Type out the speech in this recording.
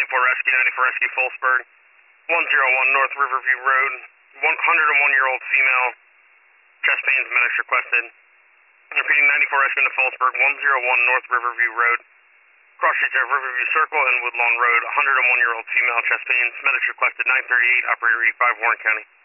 Rescue, 94 Rescue, Fulsburg, 101 North Riverview Road, 101-year-old female, chest pains, medics requested. Repeating, 94 Rescue into Fulsburg, 101 North Riverview Road, cross streets of Riverview Circle and Woodlawn Road, 101-year-old female, chest pains, medics requested, 938, operator 85, Warren County.